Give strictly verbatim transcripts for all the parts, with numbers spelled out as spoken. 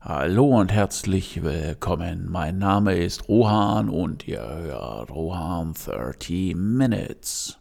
Hallo und herzlich willkommen. Mein Name ist Rohan und ihr hört Rohan dreißig Minutes.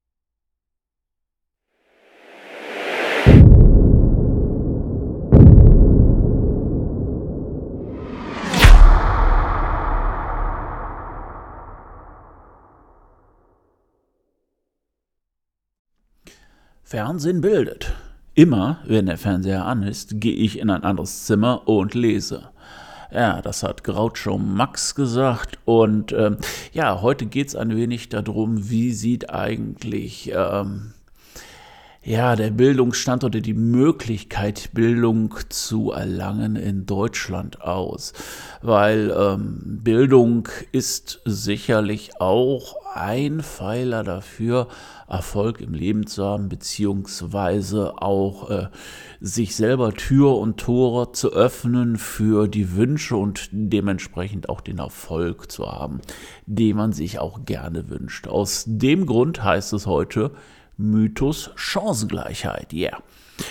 Fernsehen bildet. Immer, wenn der Fernseher an ist, gehe ich in ein anderes Zimmer und lese. Ja, das hat Groucho Max gesagt. Und ähm, ja, heute geht es ein wenig darum, wie sieht eigentlich ähm, ja, der Bildungsstand oder die Möglichkeit, Bildung zu erlangen in Deutschland aus. Weil ähm, Bildung ist sicherlich auch ein Pfeiler dafür, Erfolg im Leben zu haben, beziehungsweise auch äh, sich selber Tür und Tore zu öffnen für die Wünsche und dementsprechend auch den Erfolg zu haben, den man sich auch gerne wünscht. Aus dem Grund heißt es heute Mythos Chancengleichheit, ja. Yeah.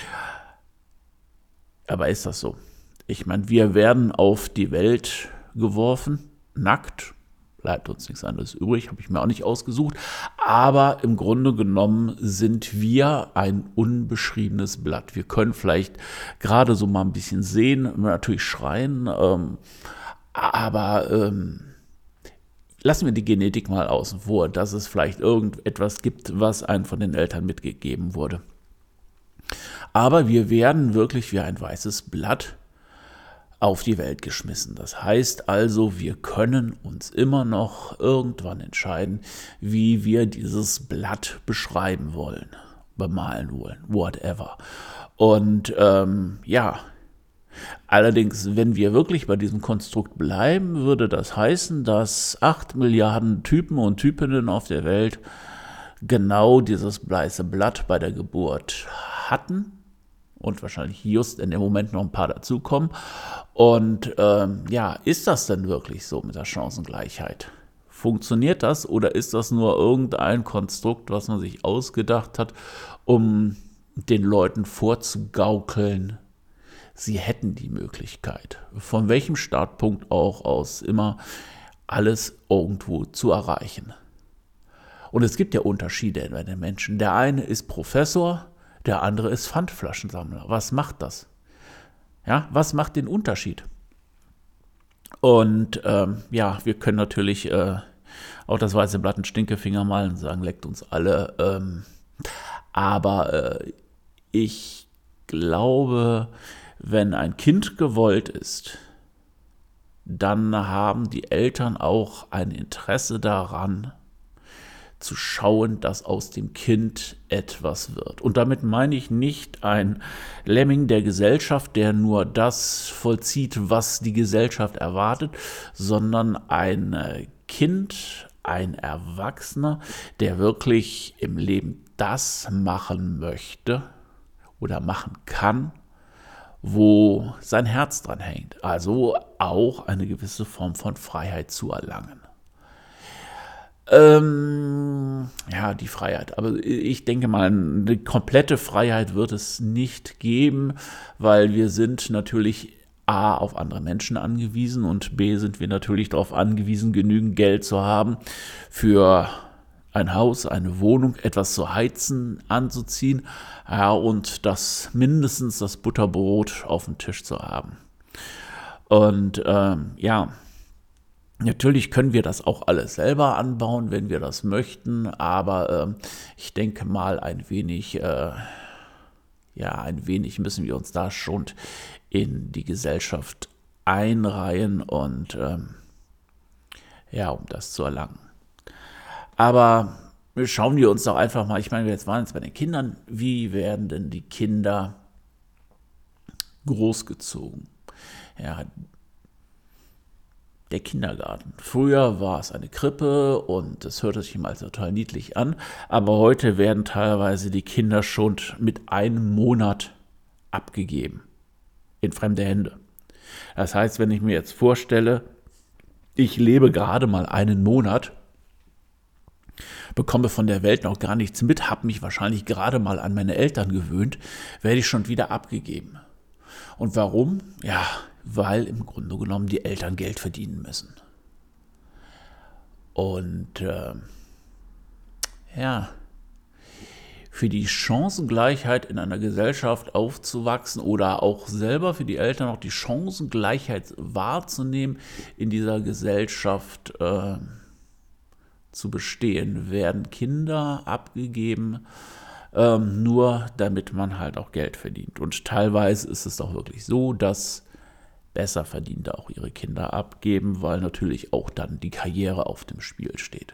Aber ist das so? Ich meine, wir werden auf die Welt geworfen, nackt, bleibt uns nichts anderes übrig, habe ich mir auch nicht ausgesucht, aber im Grunde genommen sind wir ein unbeschriebenes Blatt. Wir können vielleicht gerade so mal ein bisschen sehen, natürlich schreien, ähm, aber ähm, lassen wir die Genetik mal außen vor, dass es vielleicht irgendetwas gibt, was einem von den Eltern mitgegeben wurde. Aber wir werden wirklich wie ein weißes Blatt auf die Welt geschmissen. Das heißt also, wir können uns immer noch irgendwann entscheiden, wie wir dieses Blatt beschreiben wollen, bemalen wollen, whatever. Und ähm, ja, allerdings, wenn wir wirklich bei diesem Konstrukt bleiben, würde das heißen, dass acht Milliarden Typen und Typinnen auf der Welt genau dieses weiße Blatt bei der Geburt hatten und wahrscheinlich just in dem Moment noch ein paar dazukommen. Und ähm, ja, ist das denn wirklich so mit der Chancengleichheit? Funktioniert das oder ist das nur irgendein Konstrukt, was man sich ausgedacht hat, um den Leuten vorzugaukeln, sie hätten die Möglichkeit, von welchem Startpunkt auch aus immer alles irgendwo zu erreichen. Und es gibt ja Unterschiede bei den Menschen. Der eine ist Professor, der andere ist Pfandflaschensammler. Was macht das? Ja, was macht den Unterschied? Und ähm, ja, wir können natürlich äh, auch das weiße Blatt einen Stinkefinger malen und sagen, leckt uns alle. Ähm, aber äh, ich glaube, wenn ein Kind gewollt ist, dann haben die Eltern auch ein Interesse daran, zu schauen, dass aus dem Kind etwas wird. Und damit meine ich nicht ein Lemming der Gesellschaft, der nur das vollzieht, was die Gesellschaft erwartet, sondern ein Kind, ein Erwachsener, der wirklich im Leben das machen möchte oder machen kann, wo sein Herz dran hängt. Also auch eine gewisse Form von Freiheit zu erlangen. Ähm, ja, die Freiheit. Aber ich denke mal, eine komplette Freiheit wird es nicht geben, weil wir sind natürlich A, auf andere Menschen angewiesen und B, sind wir natürlich darauf angewiesen, genügend Geld zu haben für ein Haus, eine Wohnung, etwas zu heizen, anzuziehen, ja, und das mindestens das Butterbrot auf dem Tisch zu haben. Und ähm, ja, natürlich können wir das auch alles selber anbauen, wenn wir das möchten, aber äh, ich denke mal, ein wenig, äh, ja, ein wenig müssen wir uns da schon in die Gesellschaft einreihen und ähm, ja, um das zu erlangen. Aber schauen wir uns doch einfach mal, ich meine, wir jetzt waren jetzt bei den Kindern, wie werden denn die Kinder großgezogen? Ja, der Kindergarten. Früher war es eine Krippe und das hörte sich mal total niedlich an, aber heute werden teilweise die Kinder schon mit einem Monat abgegeben in fremde Hände. Das heißt, wenn ich mir jetzt vorstelle, ich lebe gerade mal einen Monat, bekomme von der Welt noch gar nichts mit, habe mich wahrscheinlich gerade mal an meine Eltern gewöhnt, werde ich schon wieder abgegeben. Und warum? Ja, weil im Grunde genommen die Eltern Geld verdienen müssen. Und äh, ja, für die Chancengleichheit in einer Gesellschaft aufzuwachsen oder auch selber für die Eltern auch die Chancengleichheit wahrzunehmen, in dieser Gesellschaft äh, zu bestehen, werden Kinder abgegeben, ähm, nur damit man halt auch Geld verdient. Und teilweise ist es auch wirklich so, dass Besserverdiente auch ihre Kinder abgeben, weil natürlich auch dann die Karriere auf dem Spiel steht.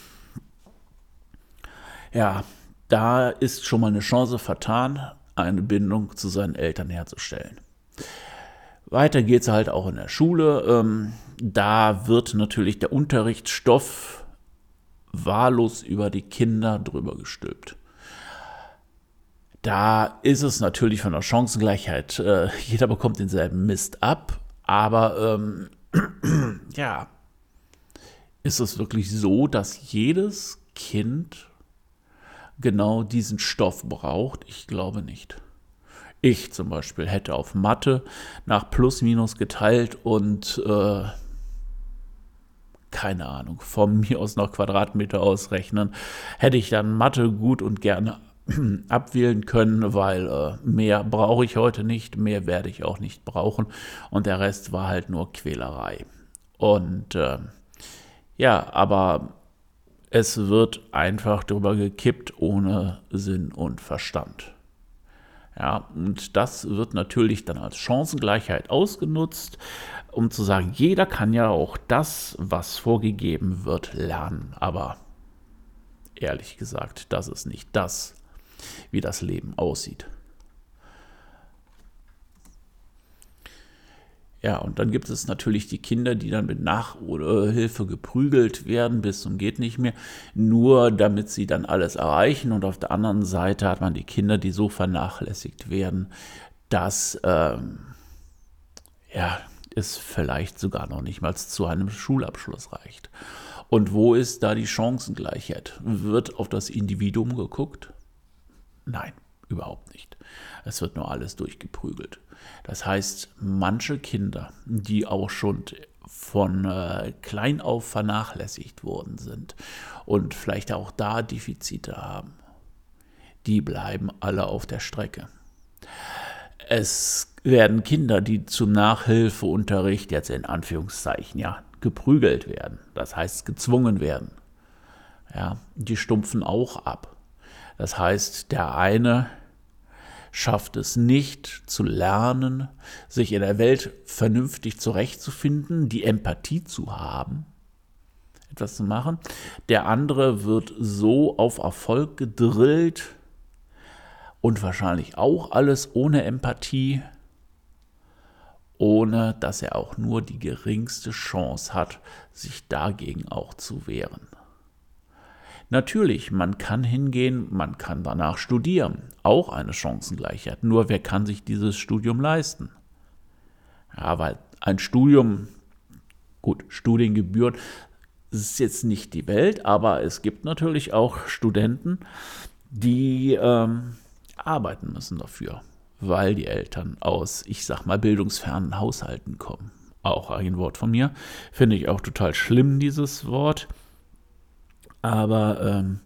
Ja, da ist schon mal eine Chance vertan, eine Bindung zu seinen Eltern herzustellen. Weiter geht es halt auch in der Schule. Ähm, da wird natürlich der Unterrichtsstoff wahllos über die Kinder drüber gestülpt. Da ist es natürlich von der Chancengleichheit, äh, jeder bekommt denselben Mist ab, aber ähm, ja, ist es wirklich so, dass jedes Kind genau diesen Stoff braucht? Ich glaube nicht. Ich zum Beispiel hätte auf Mathe nach Plus Minus geteilt und äh, keine Ahnung, von mir aus noch Quadratmeter ausrechnen, hätte ich dann Mathe gut und gerne abwählen können, weil äh, mehr brauche ich heute nicht, mehr werde ich auch nicht brauchen und der Rest war halt nur Quälerei. Und äh, ja, aber es wird einfach drüber gekippt ohne Sinn und Verstand. Ja, und das wird natürlich dann als Chancengleichheit ausgenutzt, um zu sagen, jeder kann ja auch das, was vorgegeben wird, lernen. Aber ehrlich gesagt, das ist nicht das, wie das Leben aussieht. Ja, und dann gibt es natürlich die Kinder, die dann mit Nachhilfe geprügelt werden bis zum geht nicht mehr, nur damit sie dann alles erreichen. Und auf der anderen Seite hat man die Kinder, die so vernachlässigt werden, dass ähm, ja, es vielleicht sogar noch nicht mal zu einem Schulabschluss reicht. Und wo ist da die Chancengleichheit? Wird auf das Individuum geguckt? Nein, überhaupt nicht. Es wird nur alles durchgeprügelt. Das heißt, manche Kinder, die auch schon von äh, klein auf vernachlässigt worden sind und vielleicht auch da Defizite haben, die bleiben alle auf der Strecke. Es werden Kinder, die zum Nachhilfeunterricht jetzt in Anführungszeichen ja geprügelt werden, das heißt gezwungen werden, ja, die stumpfen auch ab. Das heißt, der eine schafft es nicht zu lernen, sich in der Welt vernünftig zurechtzufinden, die Empathie zu haben, etwas zu machen. Der andere wird so auf Erfolg gedrillt und wahrscheinlich auch alles ohne Empathie, ohne dass er auch nur die geringste Chance hat, sich dagegen auch zu wehren. Natürlich, man kann hingehen, man kann danach studieren, auch eine Chancengleichheit. Nur wer kann sich dieses Studium leisten? Ja, weil ein Studium, gut, Studiengebühren, ist jetzt nicht die Welt, aber es gibt natürlich auch Studenten, die ähm, arbeiten müssen dafür, weil die Eltern aus, ich sag mal, bildungsfernen Haushalten kommen. Auch ein Wort von mir, finde ich auch total schlimm, dieses Wort. Aber ähm,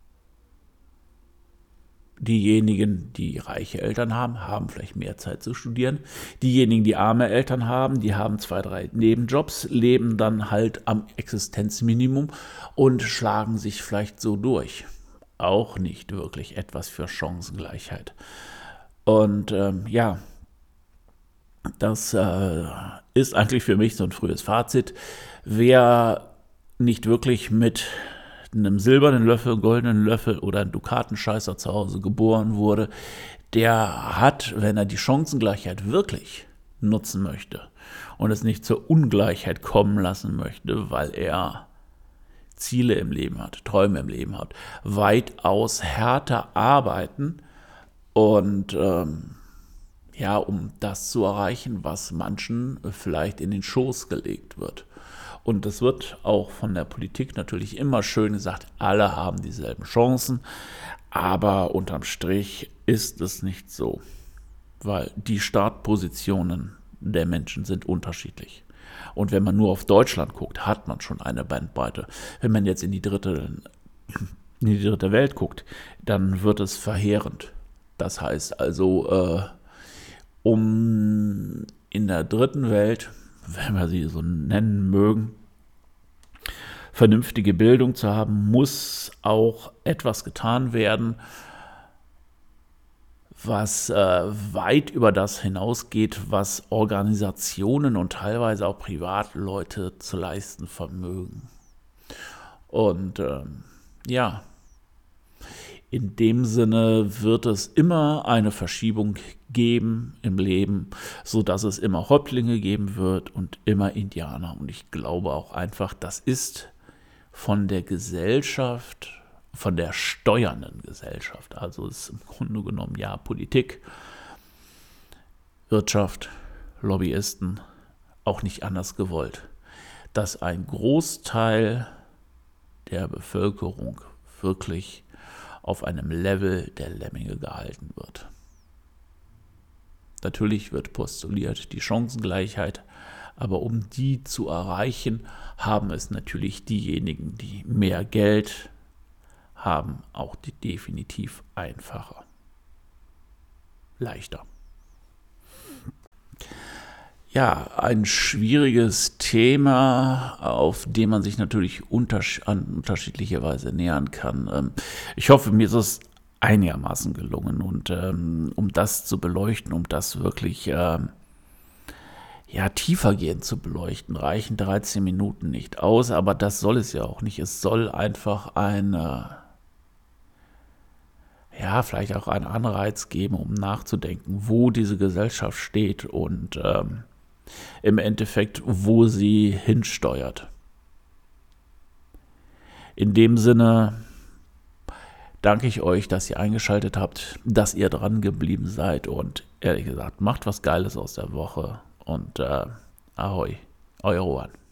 diejenigen, die reiche Eltern haben, haben vielleicht mehr Zeit zu studieren. Diejenigen, die arme Eltern haben, die haben zwei, drei Nebenjobs, leben dann halt am Existenzminimum und schlagen sich vielleicht so durch. Auch nicht wirklich etwas für Chancengleichheit. Und ähm, ja, das äh, ist eigentlich für mich so ein frühes Fazit. Wer nicht wirklich mit einem silbernen Löffel, goldenen Löffel oder einem Dukatenscheißer zu Hause geboren wurde, der hat, wenn er die Chancengleichheit wirklich nutzen möchte und es nicht zur Ungleichheit kommen lassen möchte, weil er Ziele im Leben hat, Träume im Leben hat, weitaus härter arbeiten und ähm, ja, um das zu erreichen, was manchen vielleicht in den Schoß gelegt wird. Und das wird auch von der Politik natürlich immer schön gesagt, alle haben dieselben Chancen, aber unterm Strich ist es nicht so, weil die Startpositionen der Menschen sind unterschiedlich. Und wenn man nur auf Deutschland guckt, hat man schon eine Bandbreite. Wenn man jetzt in die dritte, in die dritte Welt guckt, dann wird es verheerend. Das heißt also, äh, um in der dritten Welt, wenn wir sie so nennen mögen, vernünftige Bildung zu haben, muss auch etwas getan werden, was äh, weit über das hinausgeht, was Organisationen und teilweise auch Privatleute zu leisten vermögen. Und ähm, ja, in dem Sinne wird es immer eine Verschiebung geben im Leben, sodass es immer Häuptlinge geben wird und immer Indianer. Und ich glaube auch einfach, das ist von der Gesellschaft, von der steuernden Gesellschaft, also ist im Grunde genommen ja Politik, Wirtschaft, Lobbyisten, auch nicht anders gewollt, dass ein Großteil der Bevölkerung wirklich auf einem Level der Lemminge gehalten wird. Natürlich wird postuliert die Chancengleichheit, aber um die zu erreichen, haben es natürlich diejenigen, die mehr Geld haben, auch die definitiv einfacher, leichter. Ja, ein schwieriges Thema, auf dem man sich natürlich untersch- an unterschiedliche Weise nähern kann. Ich hoffe, mir ist es einigermaßen gelungen und ähm, um das zu beleuchten, um das wirklich ähm, ja, tiefergehend zu beleuchten, reichen dreizehn Minuten nicht aus, aber das soll es ja auch nicht. Es soll einfach eine, ja, vielleicht auch einen Anreiz geben, um nachzudenken, wo diese Gesellschaft steht und ähm, im Endeffekt, wo sie hinsteuert. In dem Sinne danke ich euch, dass ihr eingeschaltet habt, dass ihr dran geblieben seid und ehrlich gesagt, macht was Geiles aus der Woche und äh, Ahoi, euer Rohan.